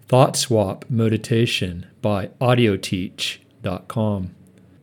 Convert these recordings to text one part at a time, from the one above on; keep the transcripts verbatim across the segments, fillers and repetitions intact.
Thought Swap Meditation by audio teach dot com.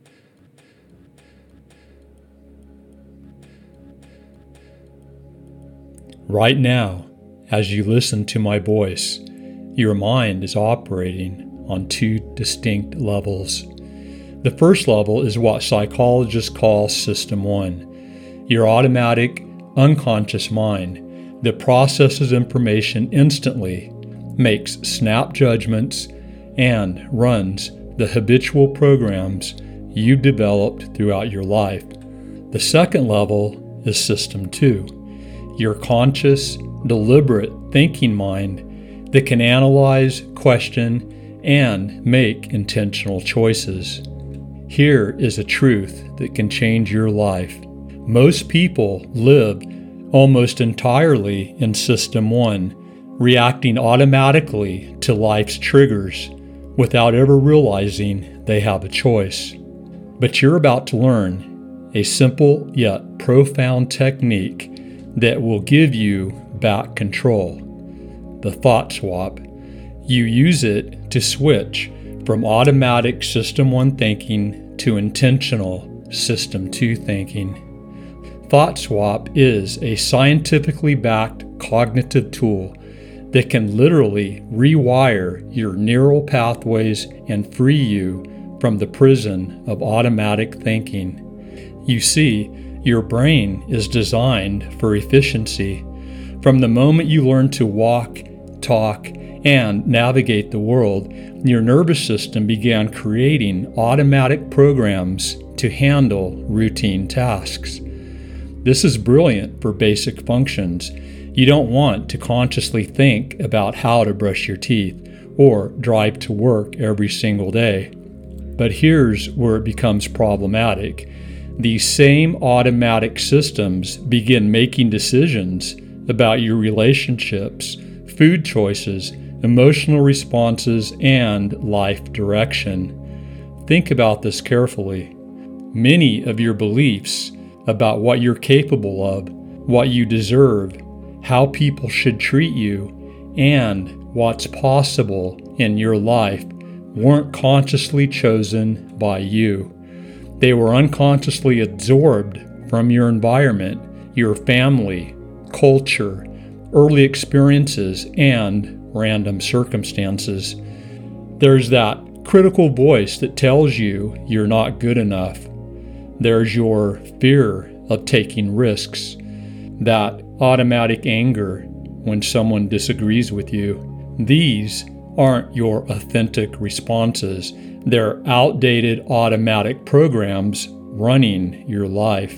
Right now, as you listen to my voice, your mind is operating on two distinct levels. The first level is what psychologists call System one, your automatic, unconscious mind that processes information instantly, makes snap judgments, and runs the habitual programs you've developed throughout your life. The second level is System two, your conscious, deliberate thinking mind that can analyze, question, and make intentional choices. Here is a truth that can change your life. Most people live almost entirely in System one, reacting automatically to life's triggers without ever realizing they have a choice. But you're about to learn a simple yet profound technique that will give you back control. The Thought Swap. You use it to switch from automatic System one thinking to intentional System two thinking. Thought Swap is a scientifically backed cognitive tool that can literally rewire your neural pathways and free you from the prison of automatic thinking. You see, your brain is designed for efficiency. From the moment you learn to walk, talk, and navigate the world, your nervous system began creating automatic programs to handle routine tasks. This is brilliant for basic functions. You don't want to consciously think about how to brush your teeth or drive to work every single day. But here's where it becomes problematic. These same automatic systems begin making decisions about your relationships, food choices, emotional responses, and life direction. Think about this carefully. Many of your beliefs about what you're capable of, what you deserve, how people should treat you, and what's possible in your life weren't consciously chosen by you. They were unconsciously absorbed from your environment, your family, culture, early experiences, and random circumstances. There's that critical voice that tells you you're not good enough. There's your fear of taking risks, that automatic anger when someone disagrees with you. These aren't your authentic responses. They're outdated automatic programs running your life.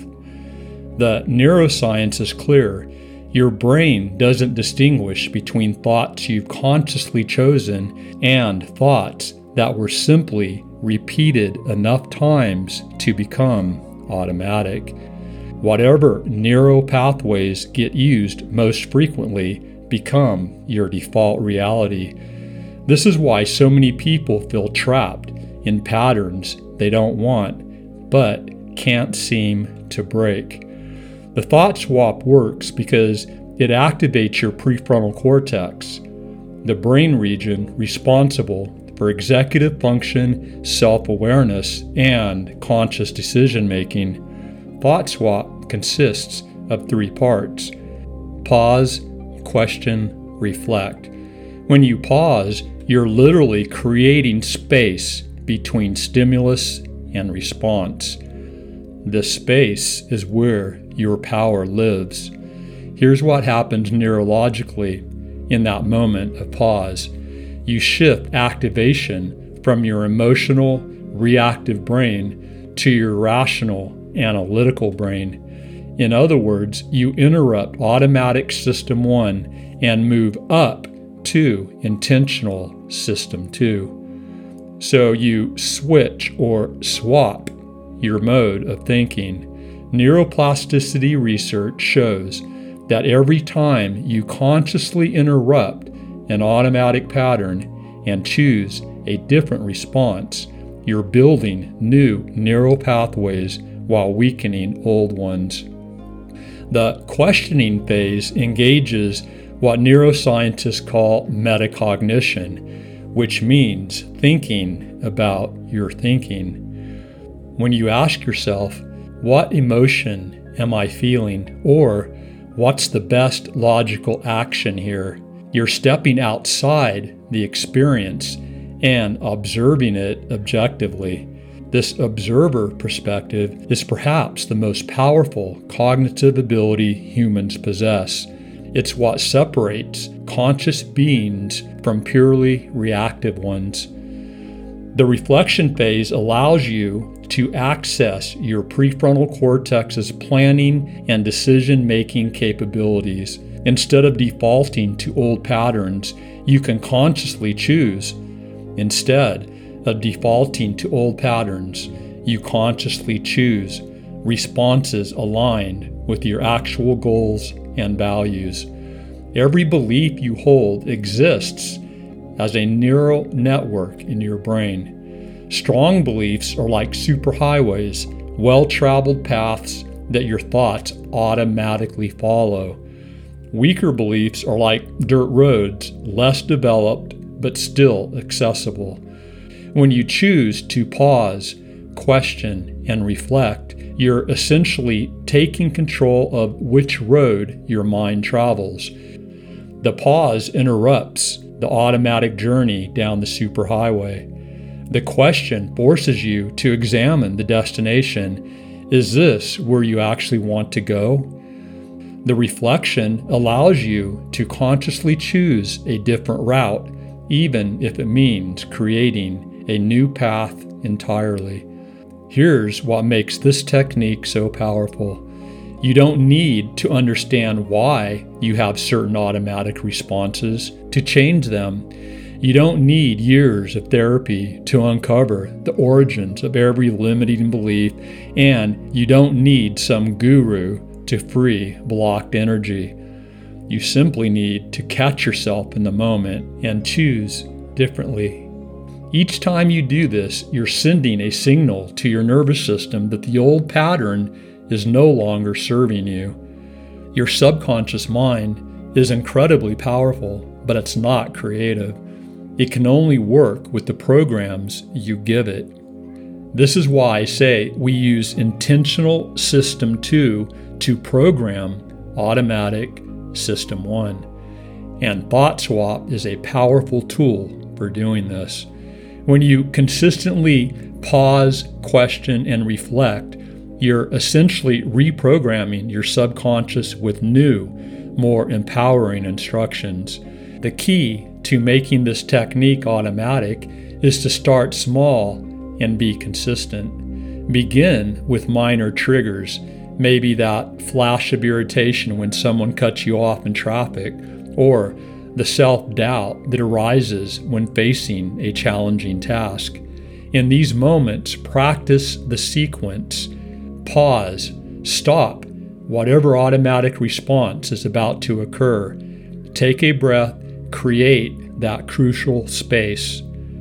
The neuroscience is clear. Your brain doesn't distinguish between thoughts you've consciously chosen and thoughts that were simply repeated enough times to become automatic. Whatever neural pathways get used most frequently become your default reality. This is why so many people feel trapped in patterns they don't want but can't seem to break. The Thought Swap works because it activates your prefrontal cortex, the brain region responsible for executive function, self-awareness, and conscious decision-making. Thought Swap consists of three parts: pause, question, reflect. When you pause, you're literally creating space between stimulus and response. This space is where your power lives. Here's what happens neurologically in that moment of pause. You shift activation from your emotional, reactive brain to your rational, analytical brain. In other words, you interrupt automatic System one and move up to intentional System two. So you switch or swap your mode of thinking. Neuroplasticity research shows that every time you consciously interrupt an automatic pattern and choose a different response, you're building new neural pathways while weakening old ones. The questioning phase engages what neuroscientists call metacognition, which means thinking about your thinking. When you ask yourself, what emotion am I feeling? Or what's the best logical action here? You're stepping outside the experience and observing it objectively. This observer perspective is perhaps the most powerful cognitive ability humans possess. It's what separates conscious beings from purely reactive ones. The reflection phase allows you to access your prefrontal cortex's planning and decision-making capabilities. Instead of defaulting to old patterns, you can consciously choose. Instead of defaulting to old patterns, you consciously choose responses aligned with your actual goals and values. Every belief you hold exists as a neural network in your brain. Strong beliefs are like superhighways, well-traveled paths that your thoughts automatically follow. Weaker beliefs are like dirt roads, less developed but still accessible. When you choose to pause, question, and reflect, you're essentially taking control of which road your mind travels. The pause interrupts the automatic journey down the superhighway. The question forces you to examine the destination. Is this where you actually want to go? The reflection allows you to consciously choose a different route, even if it means creating a new path entirely. Here's what makes this technique so powerful. You don't need to understand why you have certain automatic responses to change them. You don't need years of therapy to uncover the origins of every limiting belief, and you don't need some guru to free blocked energy. You simply need to catch yourself in the moment and choose differently. Each time you do this, you're sending a signal to your nervous system that the old pattern is no longer serving you. Your subconscious mind is incredibly powerful, but it's not creative. It can only work with the programs you give it. This is why I say we use intentional system two to program automatic system one. And Thought Swap is a powerful tool for doing this. When you consistently pause, question, and reflect, you're essentially reprogramming your subconscious with new, more empowering instructions. The key to making this technique automatic is to start small and be consistent. Begin with minor triggers, maybe that flash of irritation when someone cuts you off in traffic, or the self-doubt that arises when facing a challenging task. In these moments, practice the sequence. Pause, stop whatever automatic response is about to occur. Take a breath, create that crucial space.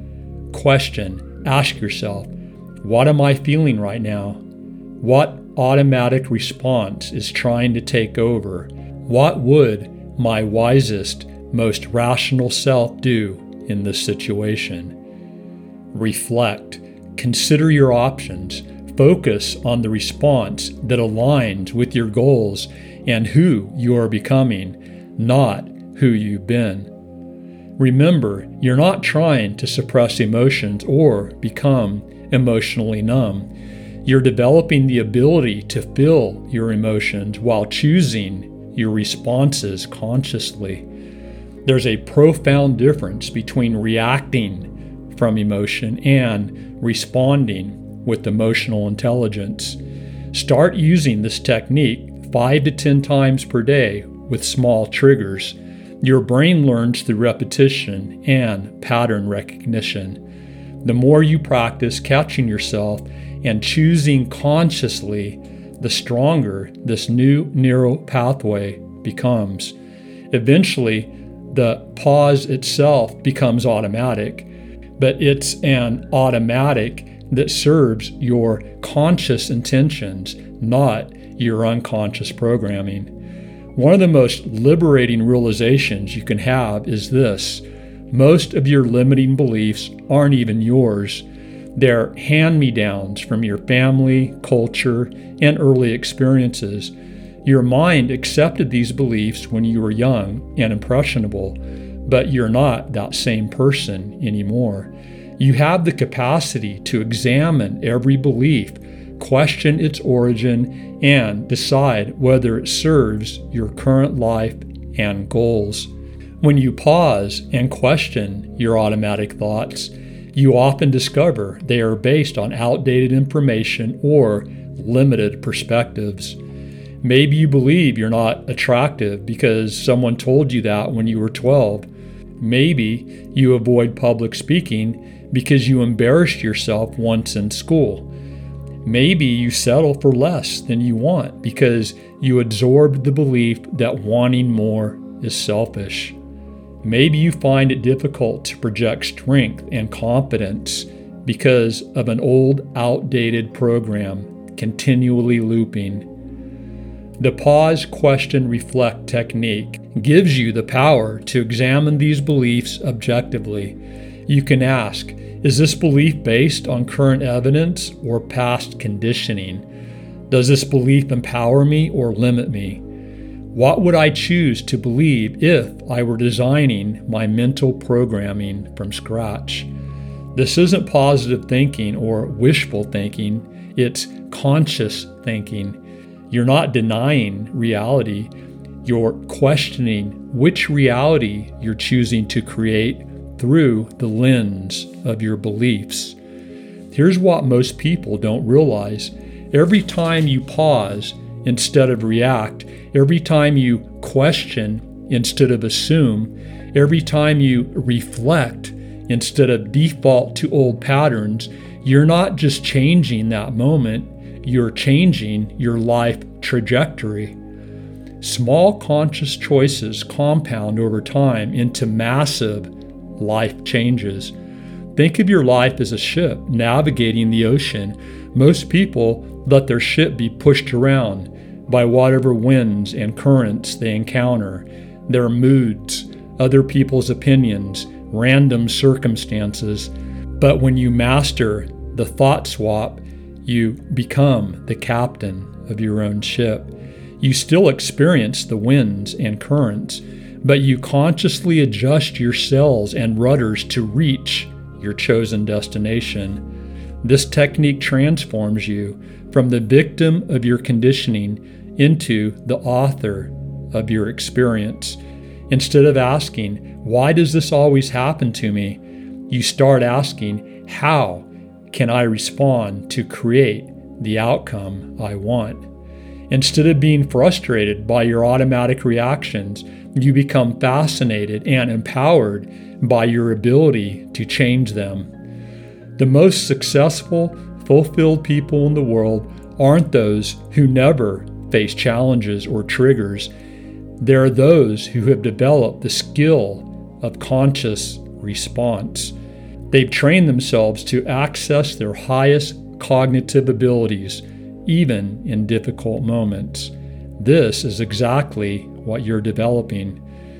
Question, ask yourself, what am I feeling right now? What automatic response is trying to take over? What would my wisest, most rational self do in this situation? Reflect, consider your options, focus on the response that aligns with your goals and who you are becoming, not who you've been. Remember, you're not trying to suppress emotions or become emotionally numb. You're developing the ability to feel your emotions while choosing your responses consciously. There's a profound difference between reacting from emotion and responding with emotional intelligence. Start using this technique five to ten times per day with small triggers. Your brain learns through repetition and pattern recognition. The more you practice catching yourself and choosing consciously, the stronger this new neural pathway becomes. Eventually, the pause itself becomes automatic, but it's an automatic that serves your conscious intentions, not your unconscious programming. One of the most liberating realizations you can have is this: most of your limiting beliefs aren't even yours. They're hand-me-downs from your family, culture, and early experiences. Your mind accepted these beliefs when you were young and impressionable, but you're not that same person anymore. You have the capacity to examine every belief, question its origin, and decide whether it serves your current life and goals. When you pause and question your automatic thoughts, you often discover they are based on outdated information or limited perspectives. Maybe you believe you're not attractive because someone told you that when you were twelve. Maybe you avoid public speaking because you embarrassed yourself once in school. Maybe you settle for less than you want because you absorbed the belief that wanting more is selfish. Maybe you find it difficult to project strength and confidence because of an old, outdated program continually looping. The pause, question, reflect technique gives you the power to examine these beliefs objectively. You can ask, is this belief based on current evidence or past conditioning? Does this belief empower me or limit me? What would I choose to believe if I were designing my mental programming from scratch? This isn't positive thinking or wishful thinking, it's conscious thinking. You're not denying reality, you're questioning which reality you're choosing to create through the lens of your beliefs. Here's what most people don't realize. Every time you pause instead of react, every time you question instead of assume, every time you reflect instead of default to old patterns, you're not just changing that moment, you're changing your life trajectory. Small conscious choices compound over time into massive life changes. Think of your life as a ship navigating the ocean. Most people let their ship be pushed around by whatever winds and currents they encounter, their moods, other people's opinions, random circumstances. But when you master the thought swap, you become the captain of your own ship. You still experience the winds and currents, but you consciously adjust your sails and rudders to reach your chosen destination. This technique transforms you from the victim of your conditioning into the author of your experience. Instead of asking, why does this always happen to me? You start asking, how can I respond to create the outcome I want? Instead of being frustrated by your automatic reactions, you become fascinated and empowered by your ability to change them. The most successful, fulfilled people in the world aren't those who never face challenges or triggers. They're those who have developed the skill of conscious response. They've trained themselves to access their highest cognitive abilities, even in difficult moments. This is exactly what you're developing.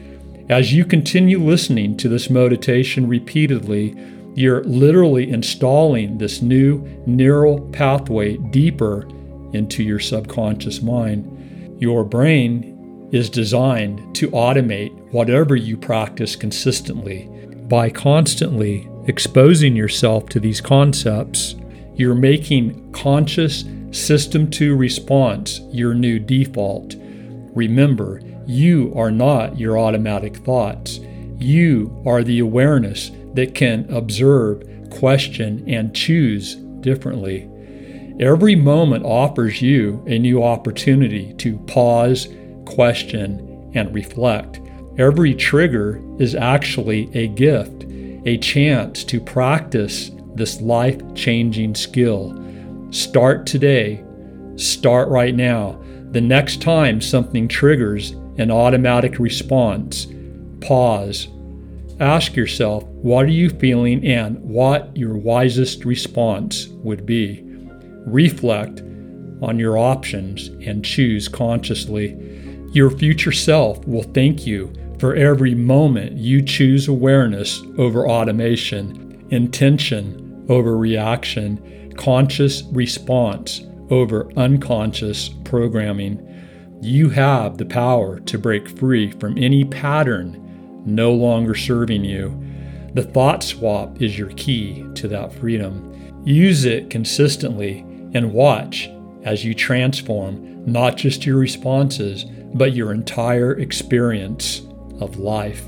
As you continue listening to this meditation repeatedly, you're literally installing this new neural pathway deeper into your subconscious mind. Your brain is designed to automate whatever you practice consistently. By constantly exposing yourself to these concepts, you're making conscious System two response your new default. Remember, you are not your automatic thoughts. You are the awareness that can observe, question, and choose differently. Every moment offers you a new opportunity to pause, question, and reflect. Every trigger is actually a gift, a chance to practice this life-changing skill. Start today. Start right now. The next time something triggers an automatic response, pause. Ask yourself, what are you feeling and what your wisest response would be. Reflect on your options and choose consciously. Your future self will thank you for every moment you choose awareness over automation, intention over reaction, conscious response over unconscious programming. You have the power to break free from any pattern no longer serving you. The thought swap is your key to that freedom. Use it consistently and watch as you transform not just your responses, but your entire experience of life.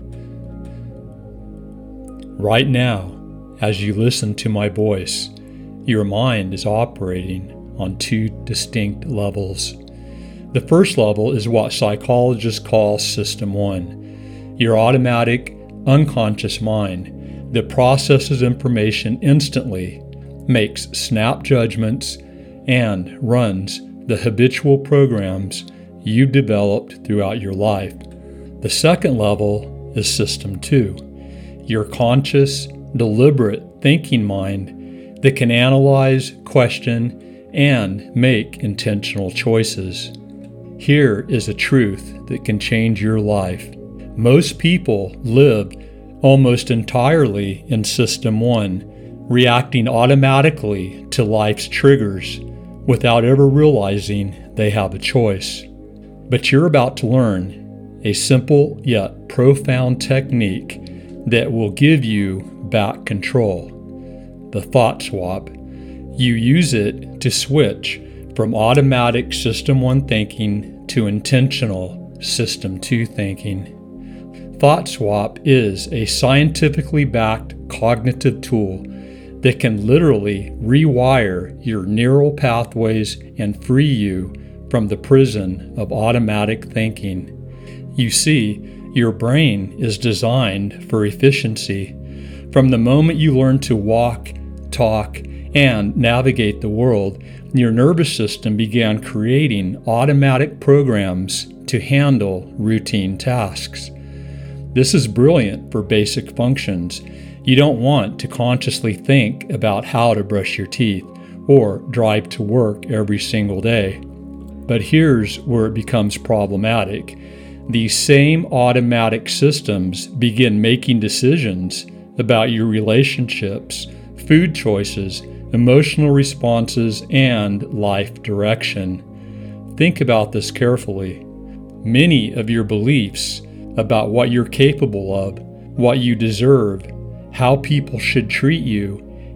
Right now, as you listen to my voice, your mind is operating on two distinct levels. The first level is what psychologists call System one, your automatic, unconscious mind that processes information instantly, makes snap judgments, and runs the habitual programs you've developed throughout your life. The second level is System two, your conscious, deliberate thinking mind that can analyze, question, and make intentional choices. Here is a truth that can change your life. Most people live almost entirely in System one, reacting automatically to life's triggers without ever realizing they have a choice. But you're about to learn a simple yet profound technique that will give you back control. The thought swap. You use it to switch from automatic System one thinking to intentional System two thinking. Thought swap is a scientifically backed cognitive tool that can literally rewire your neural pathways and free you from the prison of automatic thinking. You see, your brain is designed for efficiency. From the moment you learn to walk, talk, and navigate the world, your nervous system began creating automatic programs to handle routine tasks. This is brilliant for basic functions. You don't want to consciously think about how to brush your teeth or drive to work every single day. But here's where it becomes problematic. These same automatic systems begin making decisions about your relationships, food choices, emotional responses, and life direction. Think about this carefully. Many of your beliefs about what you're capable of, what you deserve, how people should treat you,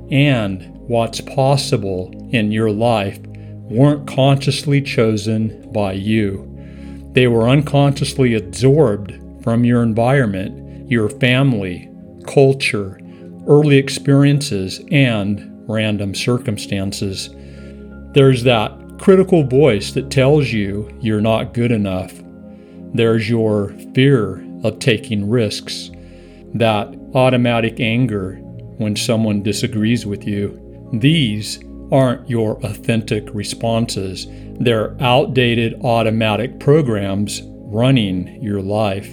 and what's possible in your life weren't consciously chosen by you. They were unconsciously absorbed from your environment, your family, culture, early experiences, and random circumstances. There's that critical voice that tells you you're not good enough. There's your fear of taking risks, that automatic anger when someone disagrees with you. These aren't your authentic responses. They're outdated automatic programs running your life.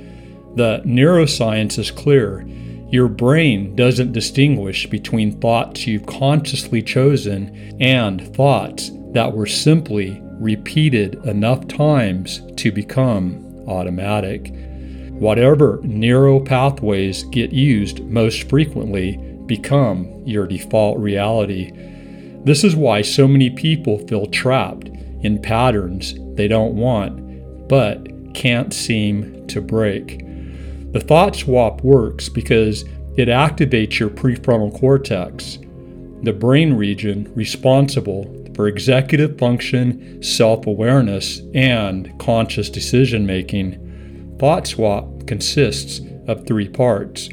The neuroscience is clear. Your brain doesn't distinguish between thoughts you've consciously chosen and thoughts that were simply repeated enough times to become automatic. Whatever neural pathways get used most frequently become your default reality. This is why so many people feel trapped in patterns they don't want but can't seem to break. The thought swap works because it activates your prefrontal cortex, the brain region responsible for executive function, self-awareness, and conscious decision-making. Thought swap consists of three parts: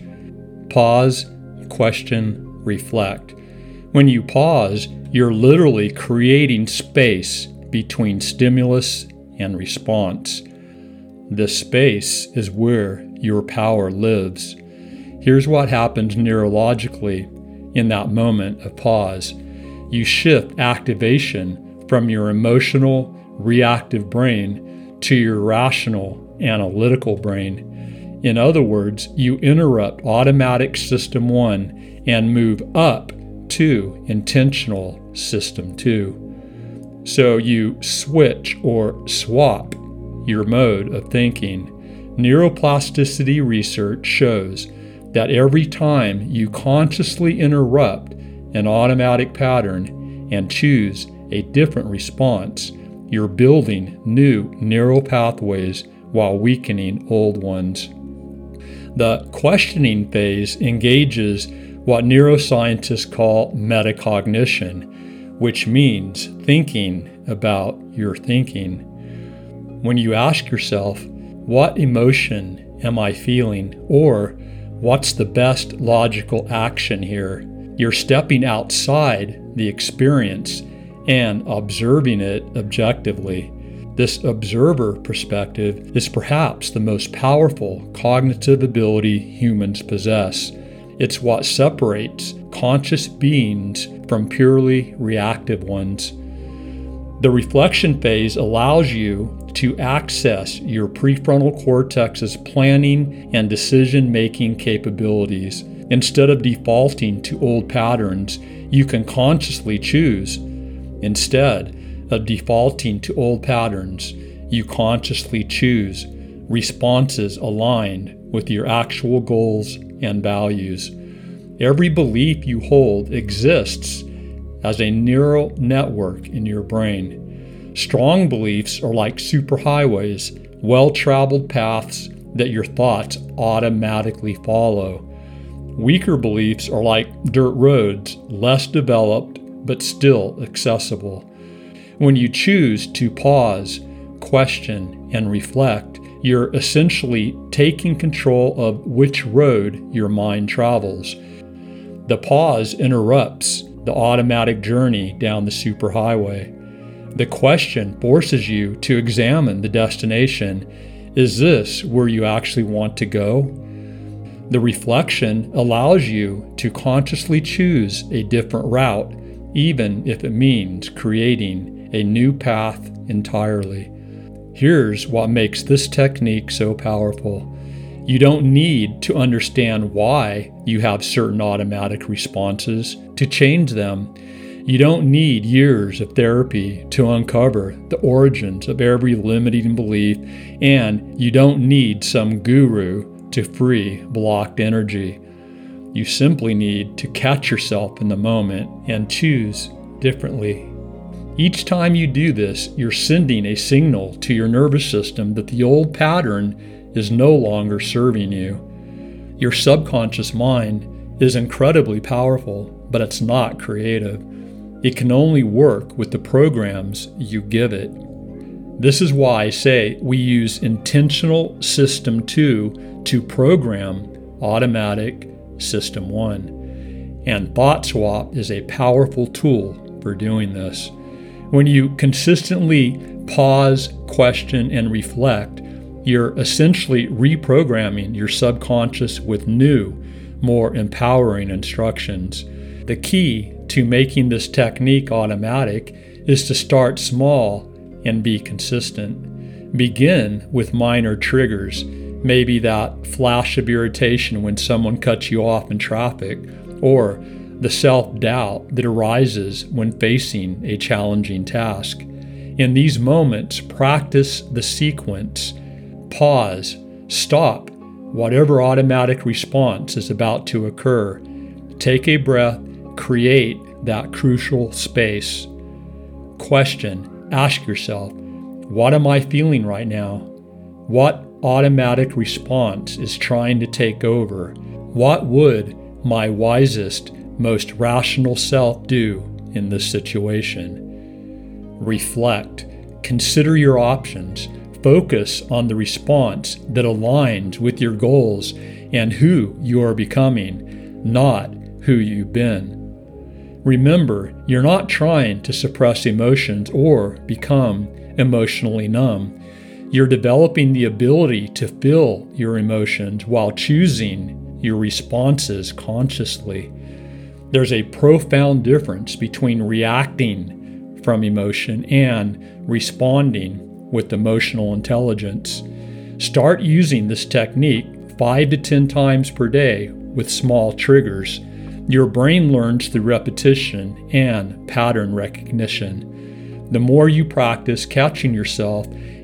pause, question, reflect. When you pause, you're literally creating space between stimulus and response. This space is where your power lives. Here's what happens neurologically in that moment of pause. You shift activation from your emotional, reactive brain to your rational, analytical brain. In other words, you interrupt automatic System one and move up to intentional System two. So you switch or swap your mode of thinking. Neuroplasticity research shows that every time you consciously interrupt an automatic pattern and choose a different response, you're building new neural pathways while weakening old ones. The questioning phase engages what neuroscientists call metacognition, which means thinking about your thinking. When you ask yourself, what emotion am I feeling? Or what's the best logical action here? You're stepping outside the experience and observing it objectively. This observer perspective is perhaps the most powerful cognitive ability humans possess. It's what separates conscious beings from purely reactive ones. The reflection phase allows you to access your prefrontal cortex's planning and decision-making capabilities. Instead of defaulting to old patterns, you can consciously choose. Instead of defaulting to old patterns, you consciously choose responses aligned with your actual goals and values. Every belief you hold exists as a neural network in your brain. Strong beliefs are like superhighways, well-traveled paths that your thoughts automatically follow. Weaker beliefs are like dirt roads, less developed but still accessible. When you choose to pause, question, and reflect, you're essentially taking control of which road your mind travels. The pause interrupts the automatic journey down the superhighway. The question forces you to examine the destination. Is this where you actually want to go? The reflection allows you to consciously choose a different route, even if it means creating a new path entirely. Here's what makes this technique so powerful. You don't need to understand why you have certain automatic responses to change them. You don't need years of therapy to uncover the origins of every limiting belief, and you don't need some guru to free blocked energy. You simply need to catch yourself in the moment and choose differently. Each time you do this, you're sending a signal to your nervous system that the old pattern is no longer serving you. Your subconscious mind is incredibly powerful, but it's not creative. It can only work with the programs you give it. This is why I say we use intentional system two to program automatic system one. And Thought Swap is a powerful tool for doing this. When you consistently pause, question, and reflect, you're essentially reprogramming your subconscious with new, more empowering instructions. The key to making this technique automatic is to start small and be consistent. Begin with minor triggers, maybe that flash of irritation when someone cuts you off in traffic, or the self-doubt that arises when facing a challenging task. In these moments, practice the sequence. Pause, stop whatever automatic response is about to occur. Take a breath, create that crucial space. Question, ask yourself, what am I feeling right now? What automatic response is trying to take over? What would my wisest, most rational self do in this situation? Reflect, consider your options. Focus on the response that aligns with your goals and who you are becoming, not who you've been. Remember, you're not trying to suppress emotions or become emotionally numb. You're developing the ability to feel your emotions while choosing your responses consciously. There's a profound difference between reacting from emotion and responding with emotional intelligence. Start using this technique five to ten times per day with small triggers. Your brain learns through repetition and pattern recognition. The more you practice catching yourself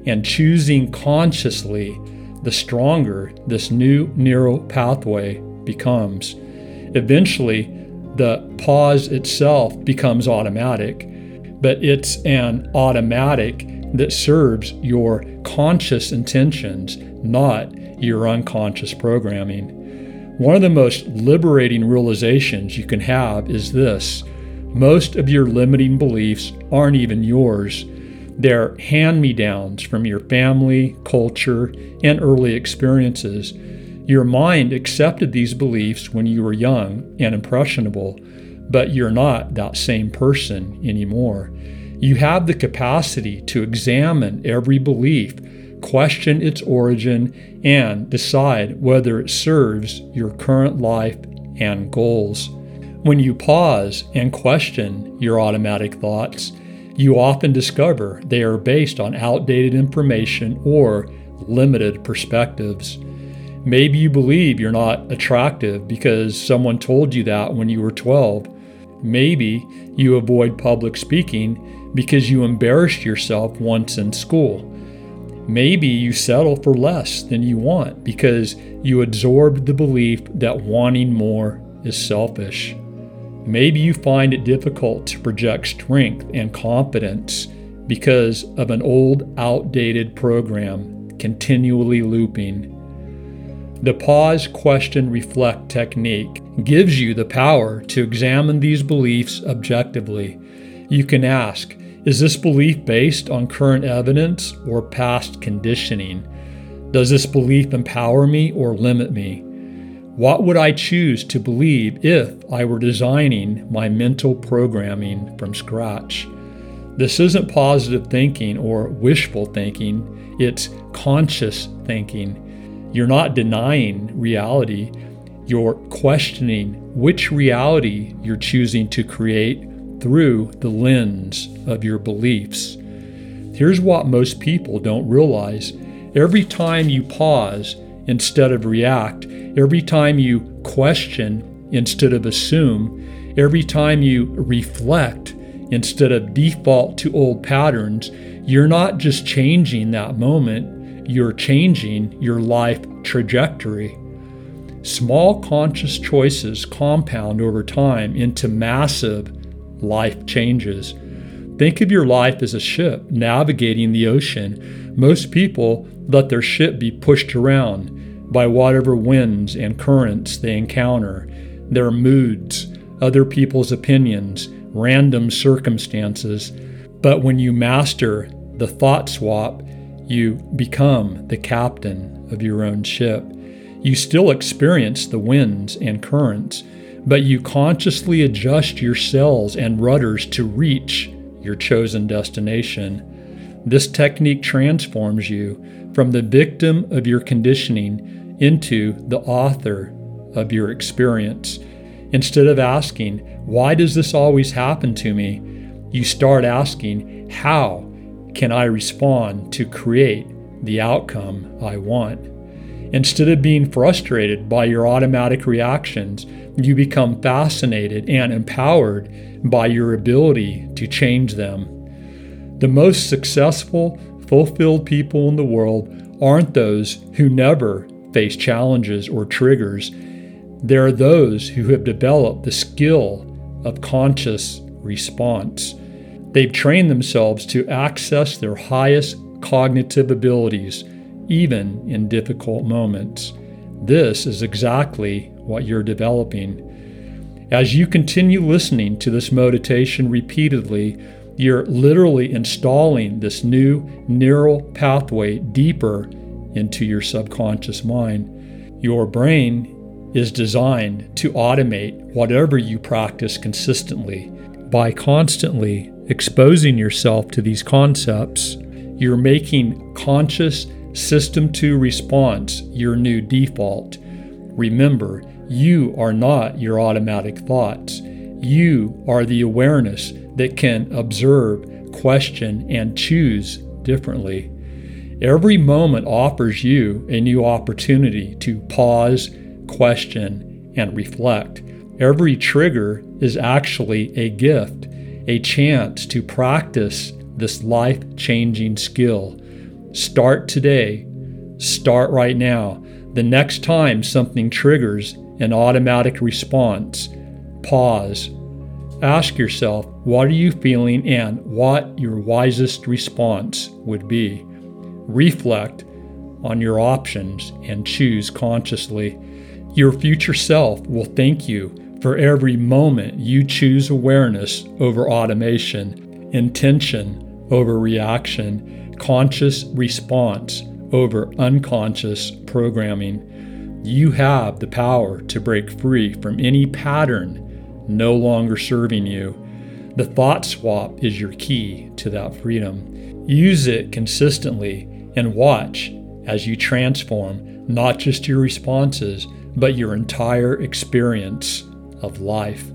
and choosing consciously, the stronger this new neural pathway becomes. Eventually, the pause itself becomes automatic, but it's an automatic that serves your conscious intentions, not your unconscious programming. One of the most liberating realizations you can have is this: most of your limiting beliefs aren't even yours. They're hand-me-downs from your family, culture, and early experiences. Your mind accepted these beliefs when you were young and impressionable, but you're not that same person anymore. You have the capacity to examine every belief, question its origin, and decide whether it serves your current life and goals. When you pause and question your automatic thoughts, you often discover they are based on outdated information or limited perspectives. Maybe you believe you're not attractive because someone told you that when you were twelve. Maybe you avoid public speaking because you embarrassed yourself once in school. Maybe you settle for less than you want because you absorbed the belief that wanting more is selfish. Maybe you find it difficult to project strength and confidence because of an old, outdated program continually looping. The pause, question, reflect technique gives you the power to examine these beliefs objectively. You can ask, is this belief based on current evidence or past conditioning? Does this belief empower me or limit me? What would I choose to believe if I were designing my mental programming from scratch? This isn't positive thinking or wishful thinking, it's conscious thinking. You're not denying reality, you're questioning which reality you're choosing to create through the lens of your beliefs. Here's what most people don't realize. Every time you pause instead of react, every time you question instead of assume, every time you reflect instead of default to old patterns, you're not just changing that moment, you're changing your life trajectory. Small conscious choices compound over time into massive life changes. Think of your life as a ship navigating the ocean. Most people let their ship be pushed around by whatever winds and currents they encounter, their moods, other people's opinions, random circumstances. But when you master the thought swap, you become the captain of your own ship. You still experience the winds and currents, but you consciously adjust your sails and rudders to reach your chosen destination. This technique transforms you from the victim of your conditioning into the author of your experience. Instead of asking, why does this always happen to me? You start asking, how can I respond to create the outcome I want? Instead of being frustrated by your automatic reactions, you become fascinated and empowered by your ability to change them. The most successful, fulfilled people in the world aren't those who never face challenges or triggers. They're those who have developed the skill of conscious response. They've trained themselves to access their highest cognitive abilities, even in difficult moments. This is exactly what you're developing. As you continue listening to this meditation repeatedly, you're literally installing this new neural pathway deeper into your subconscious mind. Your brain is designed to automate whatever you practice consistently. By constantly exposing yourself to these concepts, you're making conscious System two response your new default. Remember, you are not your automatic thoughts. You are the awareness that can observe, question, and choose differently. Every moment offers you a new opportunity to pause, question, and reflect. Every trigger is actually a gift, a chance to practice this life-changing skill. Start today. Start right now. The next time something triggers an automatic response, pause. Ask yourself, what are you feeling and what your wisest response would be. Reflect on your options and choose consciously. Your future self will thank you for every moment you choose awareness over automation, intention over reaction, conscious response over unconscious programming. You have the power to break free from any pattern no longer serving you. The thought swap is your key to that freedom. Use it consistently and watch as you transform not just your responses, but your entire experience of life.